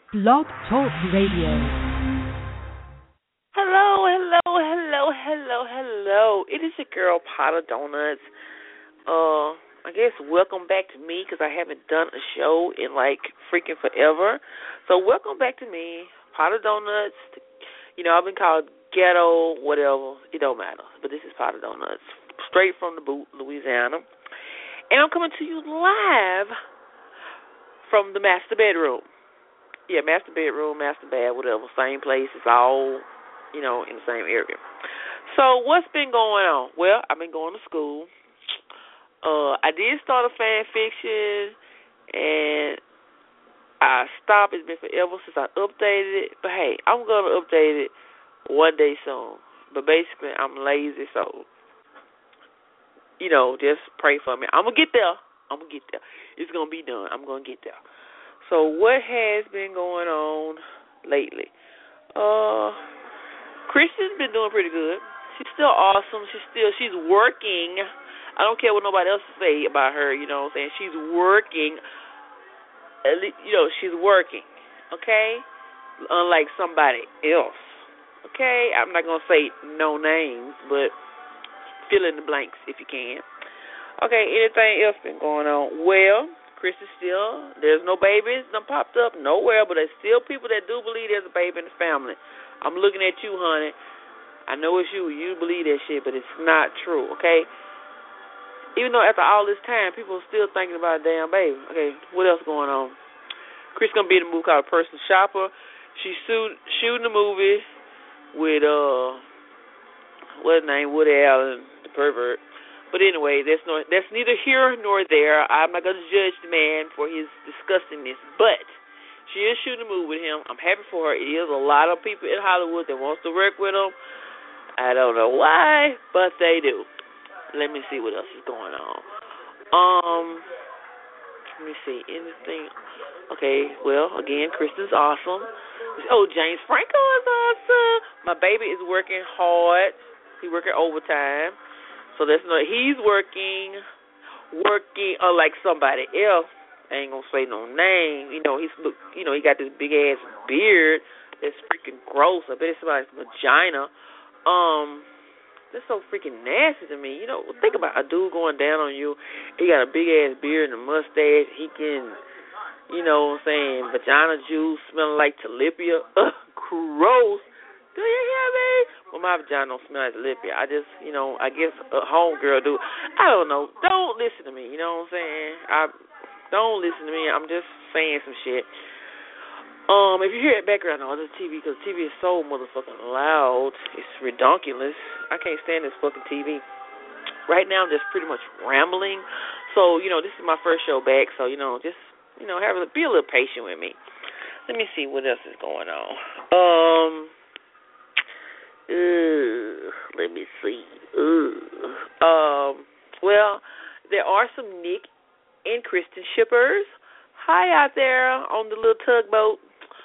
Blog Talk Radio. Hello, hello, hello, hello, hello. It is your girl, Pot of Donuts. I guess welcome back to me because I haven't done a show in like freaking forever. So welcome back to me, Pot of Donuts. You know, I've been called ghetto, whatever. It don't matter. But this is Pot of Donuts, straight from the boot, Louisiana. And I'm coming to you live from the master bedroom. Yeah, master bedroom, master bed, whatever, same place. It's all, you know, in the same area. So what's been going on? Well, I've been going to school. I did start a fan fiction, and I stopped. It's been forever since I updated it. But, hey, I'm going to update it one day soon. But basically, I'm lazy, so, you know, just pray for me. I'm going to get there. It's going to be done. I'm going to get there. So what has been going on lately? Kristen's been doing pretty good. She's still awesome. She's working. I don't care what nobody else say about her, you know what I'm saying? She's working. She's working, okay? Unlike somebody else, okay? I'm not going to say no names, but fill in the blanks if you can. Okay, anything else been going on? Well, Chris is there's no babies done popped up nowhere, but there's still people that do believe there's a baby in the family. I'm looking at you, honey. I know it's you. You believe that shit, but it's not true, okay? Even though after all this time, people are still thinking about a damn baby. Okay, what else going on? Chris going to be in a movie called Personal Shopper. She's shooting a movie with, what's his name, Woody Allen, the pervert. But anyway, that's neither here nor there. I'm not going to judge the man for his disgustingness, but she is shooting a movie with him. I'm happy for her. It is a lot of people in Hollywood that wants to work with him. I don't know why, but they do. Let me see what else is going on. Let me see. Anything? Okay, well, again, Kristen's awesome. Oh, James Franco is awesome. My baby is working hard. He's working overtime. So he's working like somebody else. I ain't gonna say no name. You know, he got this big ass beard that's freaking gross. I bet it's somebody's vagina. That's so freaking nasty to me. You know, think about a dude going down on you. He got a big ass beard and a mustache. He can, you know what I'm saying, vagina juice smelling like tilapia. Gross. Do you hear me? Well, my vagina don't smell like tilapia. I just, I guess a homegirl do. I don't know. Don't listen to me. You know what I'm saying? Don't listen to me. I'm just saying some shit. If you hear it background noise, it's TV, because TV is so motherfucking loud. It's redonkulous. I can't stand this fucking TV. Right now, I'm just pretty much rambling. So, this is my first show back. So, just, be a little patient with me. Let me see what else is going on. Let me see. Well, there are some Nick and Kristen shippers. Hi out there on the little tugboat.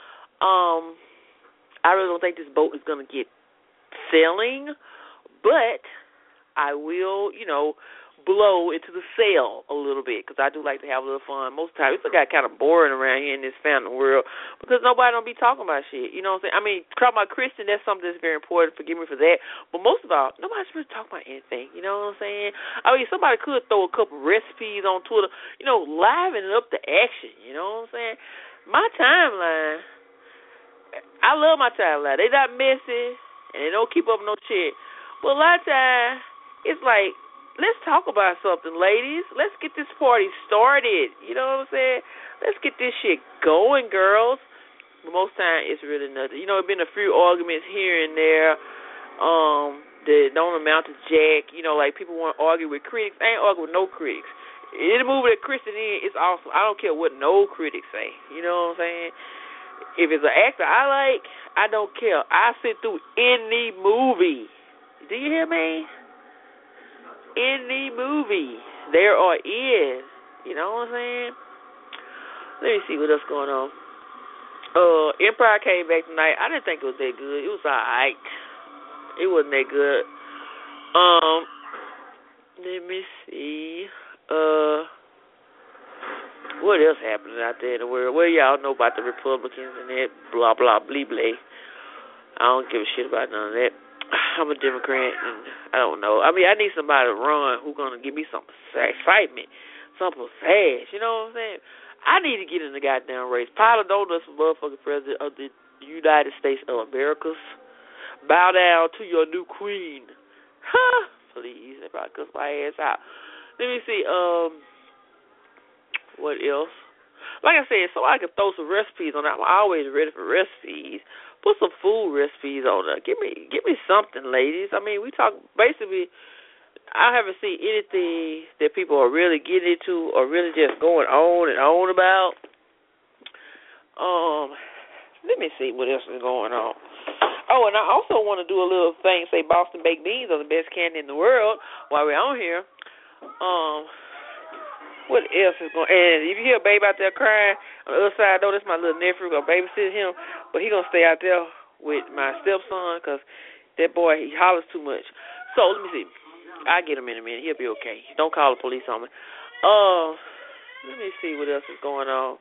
I really don't think this boat is going to get sailing, but I will, blow into the sail a little bit, because I do like to have a little fun. Most of the time, it's got kind of boring around here in this family world, because nobody don't be talking about shit. You know what I'm saying? I mean, talking about Christian, that's something that's very important. Forgive me for that. But most of all, nobody's really talking about anything. You know what I'm saying? I mean, somebody could throw a couple recipes on Twitter, livening up the action. You know what I'm saying? My timeline, I love my timeline. They not messy, and they don't keep up no shit. But a lot of times, it's like, let's talk about something, ladies. Let's get this party started. You know what I'm saying? Let's get this shit going, girls. But most time, it's really nothing. There's been a few arguments here and there that don't amount to jack. Like people want to argue with critics. I ain't arguing with no critics. Any movie that Kristen in, it's awesome. I don't care what no critics say. You know what I'm saying? If it's an actor I like, I don't care. I sit through any movie. Do you hear me? Any movie there or is. You know what I'm saying? Let me see what else going on. Empire came back tonight. I didn't think it was that good. It was alright. It wasn't that good. Let me see. What else happening out there in the world? Well, y'all know about the Republicans and that blah, blah, blee, blee. I don't give a shit about none of that. I'm a Democrat, and I don't know. I mean, I need somebody to run who's going to give me some excitement, some pizzazz, you know what I'm saying? I need to get in the goddamn race. Pile of donuts for motherfucking president of the United States of America. Bow down to your new queen. Huh? Please, they probably cuss my ass out. Let me see, what else? Like I said, so I can throw some recipes on that. I'm always ready for recipes. Put some food recipes on there. Give me something, ladies. I mean, we talk basically. I haven't seen anything that people are really getting into or really just going on and on about. Let me see what else is going on. Oh, and I also want to do a little thing. Say Boston baked beans are the best candy in the world while we're on here. What else is going on? And if you hear a baby out there crying, on the other side, I know that's my little nephew. Going to babysit him, but he going to stay out there with my stepson because that boy, he hollers too much. So, let me see. I'll get him in a minute. He'll be okay. Don't call the police on me. Let me see what else is going on.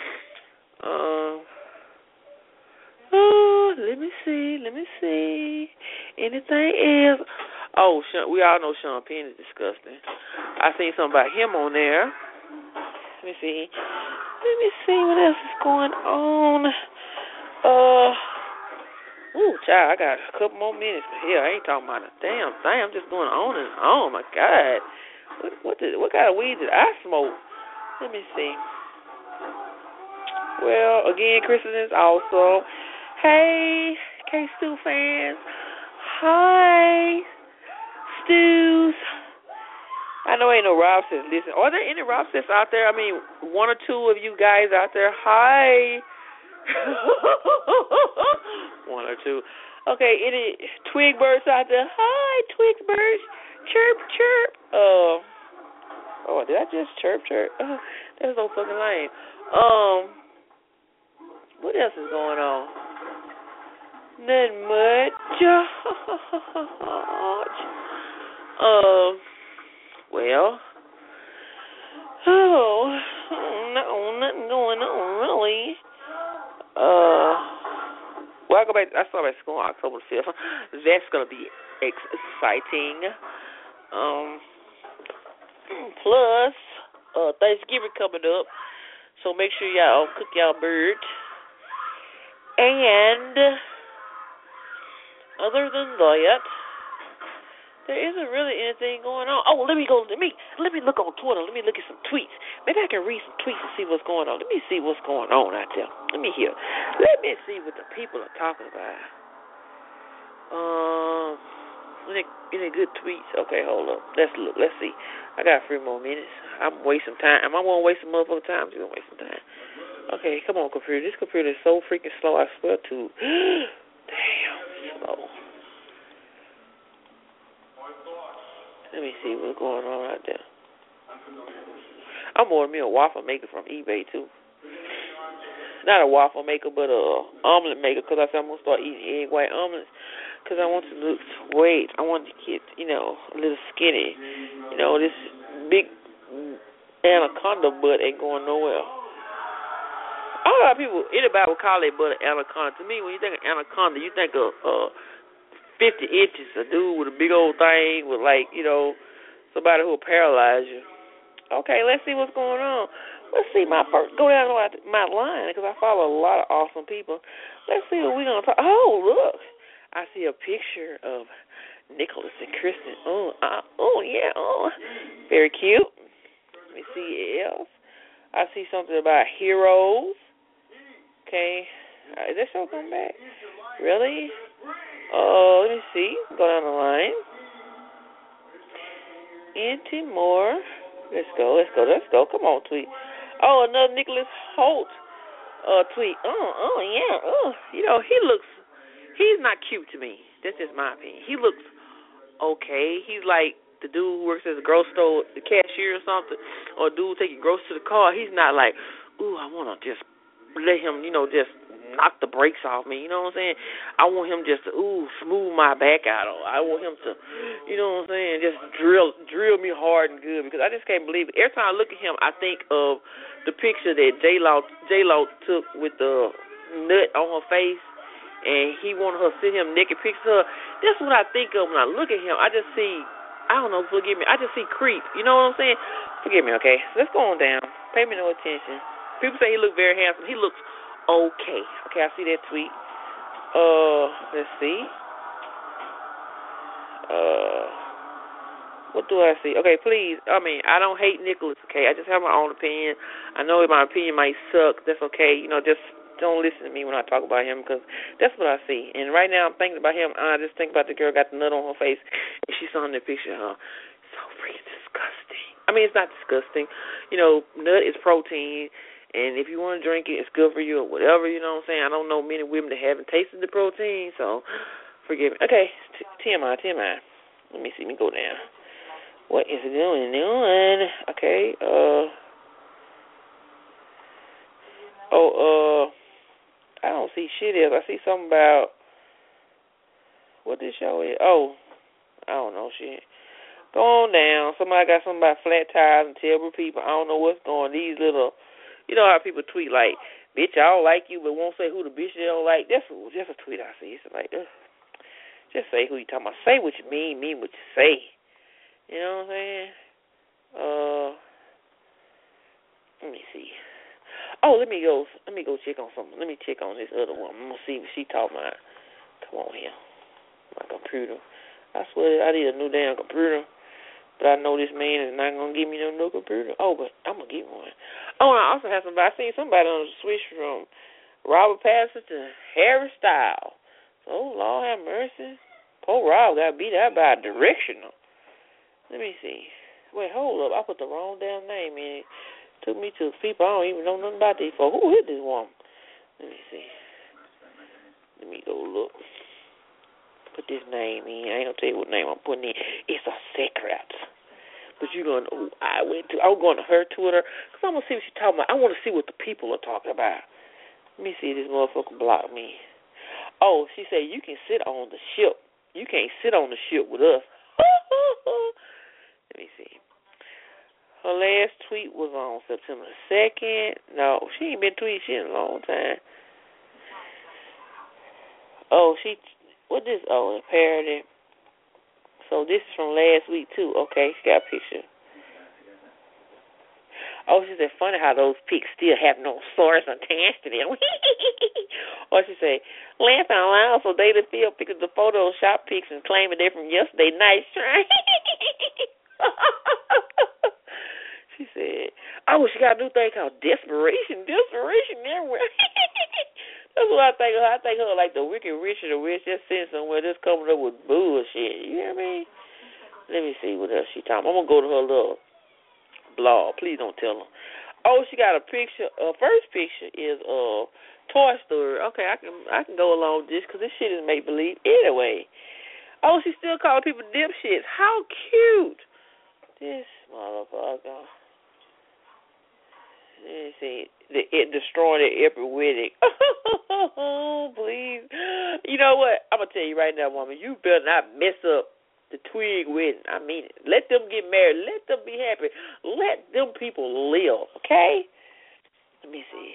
Let me see. Anything else? Oh, we all know Sean Penn is disgusting. I seen something about him on there. Let me see what else is going on. Child, I got a couple more minutes. Hell, I ain't talking about a damn thing. I'm just going on and on. My God. What kind of weed did I smoke? Let me see. Well, again, Kristen is also. Hey, K-Stew fans. Hi, Stews. I know ain't no Robsons. Listen, are there any Robsons out there? I mean, one or two of you guys out there. Hi. One or two. Okay, any twig birds out there? Hi, twig birds. Chirp, chirp. Did I just chirp, chirp? That's so fucking lame. What else is going on? Nothing much. Well. No, nothing going on, really. Well, I start back school on October 5th. That's going to be exciting. Plus, Thanksgiving coming up. So make sure y'all cook y'all bird. And other than that, there isn't really anything going on. Oh, let me look on Twitter. Let me look at some tweets. Maybe I can read some tweets and see what's going on. Let me see what's going on out there. Let me hear. Let me see what the people are talking about. Any good tweets? Okay, hold up. Let's look. Let's see. I got 3 more minutes. I'm wasting time. Am I going to waste some motherfucking time? You're going to waste some time. Okay, come on, computer. This computer is so freaking slow, I swear to. Damn, slow. Let me see what's going on out there. I'm ordering me a waffle maker from eBay, too. Not a waffle maker, but a omelet maker, because I said I'm going to start eating egg white omelets, because I want to lose weight. I want to get, a little skinny. This big anaconda butt ain't going nowhere. A lot of people, anybody would call their butt an anaconda. To me, when you think of anaconda, you think of 50 inches, a dude with a big old thing with, somebody who will paralyze you. Okay, let's see what's going on. Let's see go down my line, because I follow a lot of awesome people. Let's see what we're going to talk. Oh, look. I see a picture of Nicholas and Kristen. Yeah. Very cute. Let me see else. I see something about heroes. Okay. Is that show coming back? Really? Let me see. Go down the line. Into more. Let's go. Come on, tweet. Oh, another Nicholas Holt tweet. Yeah. He's not cute to me. That's just my opinion. He looks okay. He's like the dude who works at the grocery store, the cashier or something, or dude taking groceries to the car. He's not like, ooh, I want to just let him, just knock the brakes off me. You know what I'm saying? I want him just to smooth my back out. I want him to, you know what I'm saying, just drill me hard and good, because I just can't believe it. Every time I look at him, I think of the picture that J-Lo took with the nut on her face, and he wanted her to send him naked pictures of her. That's what I think of when I look at him. I just see, I don't know, forgive me, I just see creep. You know what I'm saying? Forgive me, okay? Let's go on down. Pay me no attention. People say he look very handsome. He looks okay. Okay, I see that tweet. Let's see. What do I see? Okay, please. I don't hate Nicholas, okay? I just have my own opinion. I know my opinion might suck. That's okay. You know, just don't listen to me when I talk about him, because that's what I see. And right now I'm thinking about him. I just think about the girl got the nut on her face, and she's on the picture of her. So freaking disgusting. It's not disgusting. You know, nut is protein. And if you want to drink it, it's good for you or whatever, you know what I'm saying? I don't know many women that haven't tasted the protein, so forgive me. Okay, TMI. Let me see me go down. What is it doing? Okay, I don't see shit else. I see something about, what this show is? I don't know shit. Go on down. Somebody got something about flat tires and terrible people. I don't know what's going on. These little... You know how people tweet like, bitch, I don't like you, but won't say who the bitch they don't like? That's just a tweet I see. It's like, just say who you talking about. Say what you mean what you say. You know what I'm saying? Let me see. Let me go check on something. Let me check on this other one. I'm going to see what she talking about. Come on here. My computer. I swear I need a new damn computer. But I know this man is not going to give me no new computer. But I'm going to get one. I also have somebody. I seen somebody on the switch from Robert Pattinson to Harry Styles. Oh, Lord have mercy. Poor Rob got beat out by a directional. Let me see. Wait, hold up. I put the wrong damn name in. It took me to people I don't even know nothing about these folks. Who is this woman? Let me see. Let me go look. Put this name in. I ain't going to tell you what name I'm putting in. It's a secret. But you're going to, I'm going to her Twitter, because I'm going to see what she's talking about. I want to see what the people are talking about. Let me see if this motherfucker blocked me. She said, you can sit on the ship. You can't sit on the ship with us. Let me see. Her last tweet was on September 2nd. No, she ain't been tweeting shit in a long time. What this? A parody. So this is from last week, too. Okay, she got a picture. She said, funny how those pics still have no source attached to them. Or she said, laugh out loud, so David Field picked up the Photoshop pics and claiming they're from yesterday. Nice try. She said, she got a new thing called Desperation. Desperation everywhere. That's what I think of. I think of her like the Wicked Rich of the Rich, just sitting somewhere, just coming up with bullshit. You hear me? Let me see what else she talking about. I'm going to go to her little blog. Please don't tell her. She got a picture. First picture is Toy Story. Okay, I can go along with this because this shit is make-believe anyway. She's still calling people dipshits. How cute. This motherfucker. Let me see. It destroyed it every wedding. Please. You know what? I'm going to tell you right now, woman, you better not mess up the Twig wedding. I mean it. Let them get married. Let them be happy. Let them people live, okay? Let me see.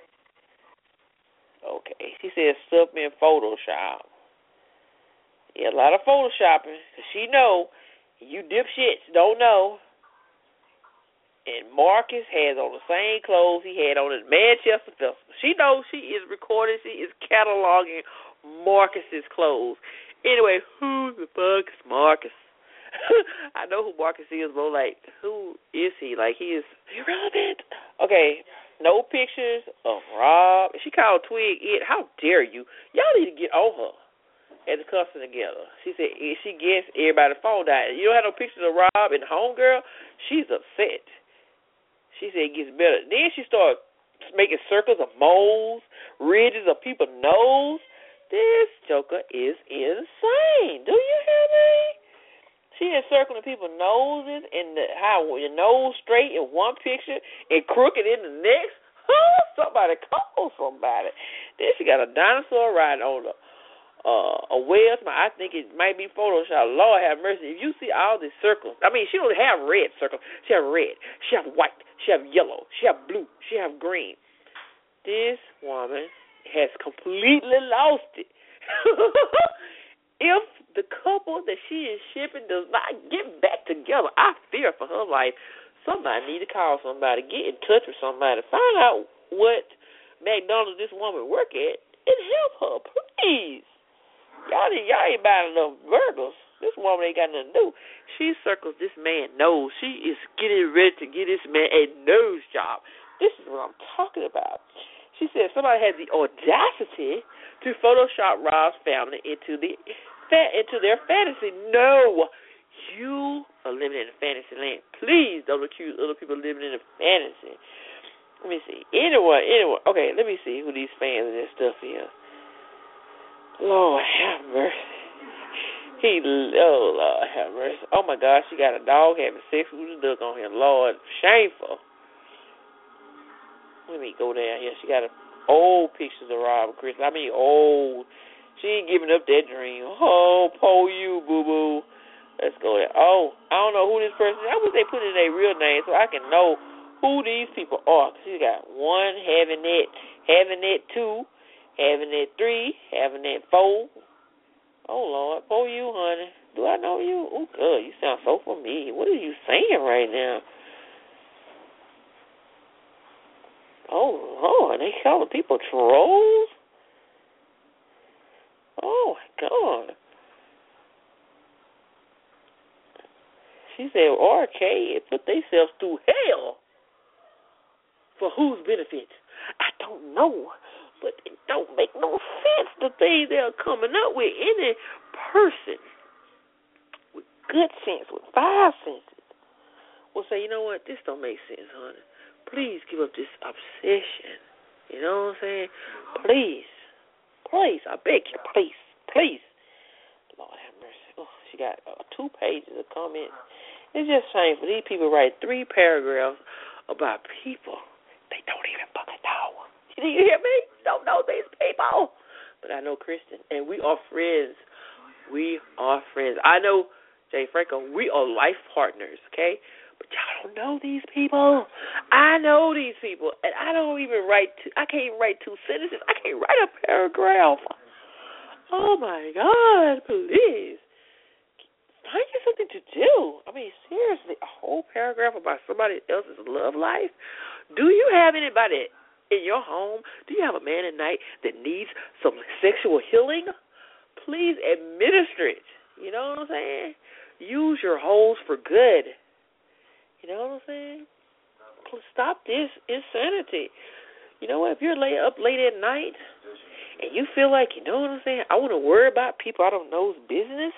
Okay. She says stuff in Photoshop. Yeah, a lot of Photoshopping. Because she know you dipshits don't know. And Marcus has on the same clothes he had on at Manchester Festival. She knows she is recording. She is cataloging Marcus's clothes. Anyway, who the fuck is Marcus? I know who Marcus is, but like, who is he? Like, he is irrelevant. Okay, no pictures of Rob. She called Twig it. How dare you? Y'all need to get on her at the cussing together. She said she gets everybody's phone died. You don't have no pictures of Rob and Homegirl? She's upset. She said it gets better. Then she started making circles of moles, ridges of people's nose. This joker is insane. Do you hear me? She is circling people's noses and how your nose straight in one picture and crooked in the next. Somebody call somebody. Then she got a dinosaur riding on a whale. I think it might be Photoshop. Lord have mercy. If you see all these circles, I mean, she don't have red circles. She have red. She have white. She have yellow. She have blue. She have green. This woman has completely lost it. If the couple that she is shipping does not get back together, I fear for her life. Somebody need to call somebody, get in touch with somebody, find out what McDonald's this woman work at, and help her, please. Y'all ain't buying enough burgers. This woman ain't got nothing to do. She circles this man nose. She is getting ready to give this man a nose job. This is what I'm talking about. She said somebody had the audacity to Photoshop Rob's family into their fantasy. No, you are living in a fantasy land. Please don't accuse other people of living in a fantasy. Let me see. Anyone. Okay, let me see who these fans of this stuff is. Lord have mercy. Lord have mercy. Oh my gosh, she got a dog having sex with a duck on here. Lord, shameful. Let me go down here. She got old pictures of Rob and Chris. I mean, old. She ain't giving up that dream. Oh, poor you, boo-boo. Let's go there. Oh, I don't know who this person is. I wish they put in their real name so I can know who these people are. She got 1, having that 2, having that 3, having that 4. Oh, Lord, poor you, honey. Do I know you? Oh, good. You sound so familiar. What are you saying right now? Oh, Lord, they calling people trolls? Oh, my God. She said, RK put themselves through hell. For whose benefit? I don't know. But it don't make no sense, the things they're coming up with. Any person with good sense, with 5 senses, will say, you know what, this don't make sense, honey. Please give up this obsession. You know what I'm saying? Please, I beg you, please. Lord have mercy. Oh, she got 2 pages of comments. It's just shameful. These people write 3 paragraphs about people they don't even fucking know. Did you hear me? Don't know these people. But I know Kristen, and we are friends. I know Jay Franco. We are life partners, okay? But y'all don't know these people. I know these people, and I don't even I can't even write 2 sentences. I can't write a paragraph. Oh, my God, please. Find you something to do. I mean, seriously, a whole paragraph about somebody else's love life? Do you have anybody in your home? Do you have a man at night that needs some sexual healing? Please administer it. You know what I'm saying? Use your holes for good. You know what I'm saying? Stop this insanity. You know what? If you're up late at night and you feel like, you know what I'm saying, I want to worry about people I don't know's business,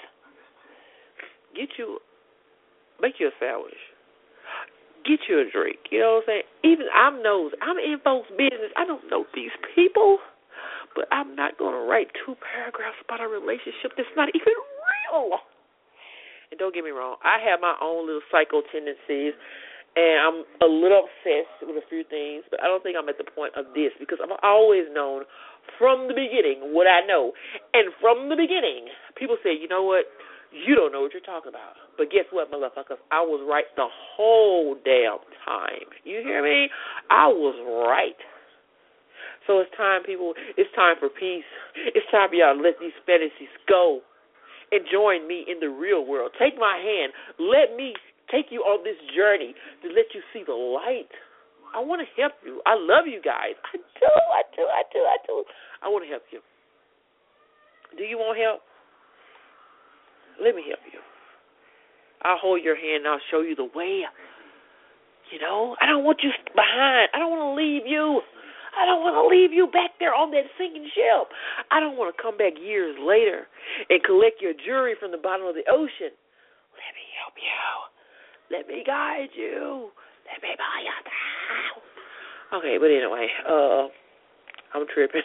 make you a sandwich. Get you a drink. You know what I'm saying? Even I'm in folks' business. I don't know these people, but I'm not going to write 2 paragraphs about a relationship that's not even real. And don't get me wrong, I have my own little psycho tendencies, and I'm a little obsessed with a few things, but I don't think I'm at the point of this because I've always known from the beginning what I know. And from the beginning, people say, you know what? You don't know what you're talking about. But guess what, motherfuckers? I was right the whole damn time. You hear me? I was right. So it's time, people. It's time for peace. It's time for y'all to let these fantasies go and join me in the real world. Take my hand. Let me take you on this journey to let you see the light. I want to help you. I love you guys. I do. I want to help you. Do you want help? Let me help you. I'll hold your hand and I'll show you the way. You know, I don't want you behind. I don't want to leave you. I don't want to leave you back there on that sinking ship. I don't want to come back years later and collect your jewelry from the bottom of the ocean. Let me help you. Let me guide you. Let me buy you down. Okay, but anyway, I'm tripping.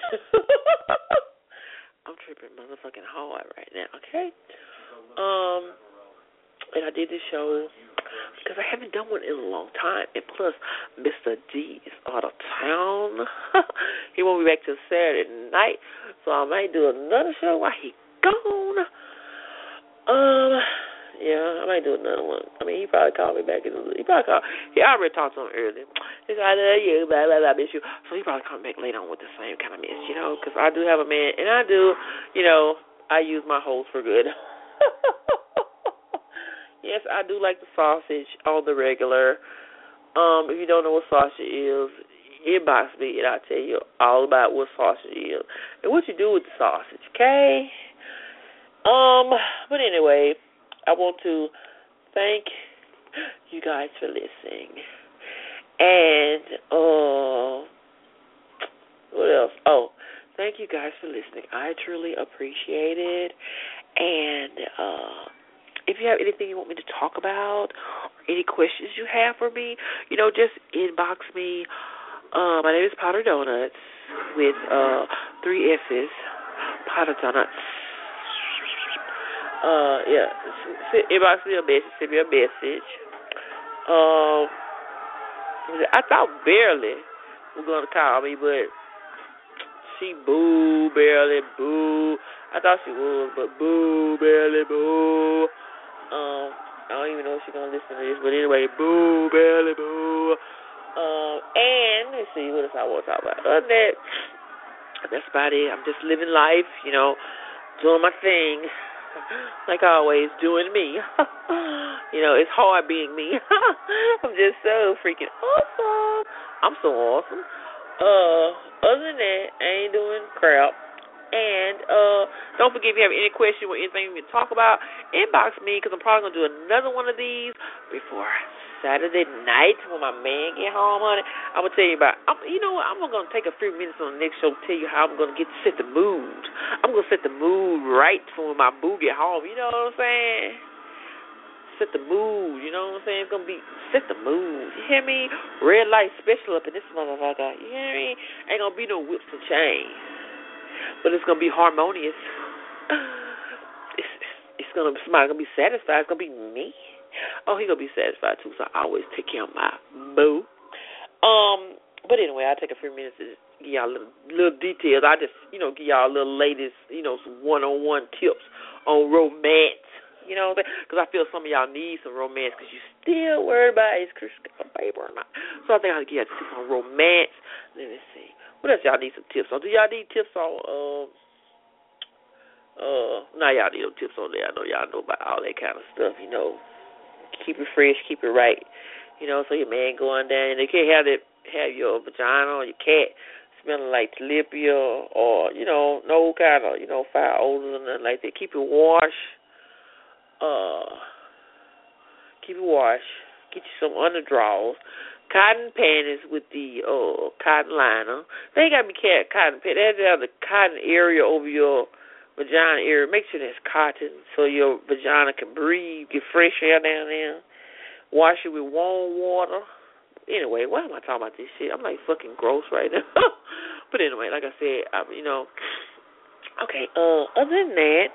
I'm tripping motherfucking hard right now, okay? And I did this show because I haven't done one in a long time. And plus, Mr. D is out of town. He won't be back till Saturday night, so I might do another show while he gone. Yeah, I might do another one. I mean, he probably called me back. He already talked to him earlier. He's like, I love you, blah, blah, blah, miss you. So he probably come back later on with the same kind of miss, because I do have a man, and I do, I use my hoes for good. Yes, I do like the sausage on the regular. If you don't know what sausage is, inbox me, and I'll tell you all about what sausage is and what you do with the sausage, okay? But anyway, I want to thank you guys for listening. And, what else? Oh, thank you guys for listening. I truly appreciate it. And, if you have anything you want me to talk about, or any questions you have for me, just inbox me. My name is Potter Donuts with 3 S's. Potter Donuts. Yeah. Inbox me a message. Send me a message. I thought Barely was going to call me, but she barely boo. I thought she was, but barely boo. I don't even know if she's going to listen to this, but anyway, barely boo. And let's see, what else I want to talk about. Other than that, that's about it. I'm just living life, doing my thing. Like always, doing me. It's hard being me. I'm just so freaking awesome. I'm so awesome. Other than that, I ain't doing crap. And don't forget, if you have any question or anything we can talk about, inbox me, because I'm probably going to do another one of these before Saturday night when my man get home, honey. I'm going to tell you about, I'm going to take a few minutes on the next show to tell you how I'm going to set the mood. I'm going to set the mood right for when my boo get home. You know what I'm saying? Set the mood. You know what I'm saying? It's going to be set the mood. You hear me? Red light special up in this motherfucker. You hear me? Ain't going to be no whips and chains. But it's going to be harmonious. Somebody's going to be satisfied. It's going to be me. Oh, he's going to be satisfied, too, so I always take care of my boo. But anyway, I'll take a few minutes to give y'all little details. I just, give y'all a little latest, some one-on-one tips on romance. You know what I'm saying? Because I feel some of y'all need some romance because you still worried about is Chris got a baby or not. So I think I'll give y'all tips on romance. Let me see. What else y'all need some tips on? Do y'all need tips on, now y'all need no tips on there. I know y'all know about all that kind of stuff, Keep it fresh, keep it right. So your man going down, they can't have your vagina or your cat smelling like tilapia or, no kind of, foul odors or nothing like that. Keep it washed. Get you some underdrawers. Cotton panties with the cotton liner. They ain't got to be cotton panties. They have to have the cotton area over your vagina area. Make sure there's cotton so your vagina can breathe, get fresh air down there. Wash it with warm water. Anyway, why am I talking about this shit? I'm like fucking gross right now. But anyway, like I said, okay, other than that,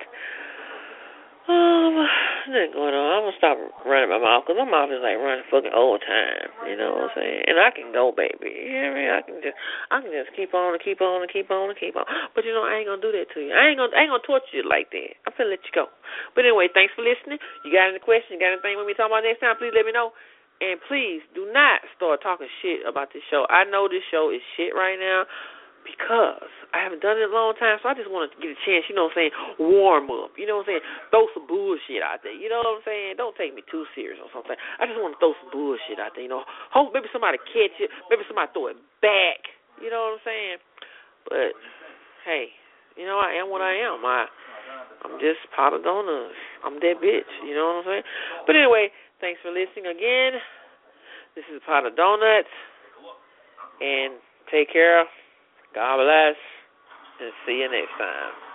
nothing going on. I'm going to stop running my mouth because my mouth is like running fucking old time. You know what I'm saying? And I can go, baby. You hear me? I can just keep on and keep on and keep on and keep on. But I ain't going to do that to you. I ain't gonna torture you like that. I'm finna let you go. But anyway, thanks for listening. You got any questions? You got anything we talking about next time? Please let me know. And please do not start talking shit about this show. I know this show is shit right now because I haven't done it in a long time, so I just want to get a chance, warm up. You know what I'm saying? Throw some bullshit out there. You know what I'm saying? Don't take me too serious or something. I just want to throw some bullshit out there, Hope maybe somebody catch it. Maybe somebody throw it back. You know what I'm saying? But, hey, I am what I am. I'm just pot of donuts. I'm that bitch. You know what I'm saying? But anyway, thanks for listening again. This is Pot of Donuts. And take care. God bless. And see you next time.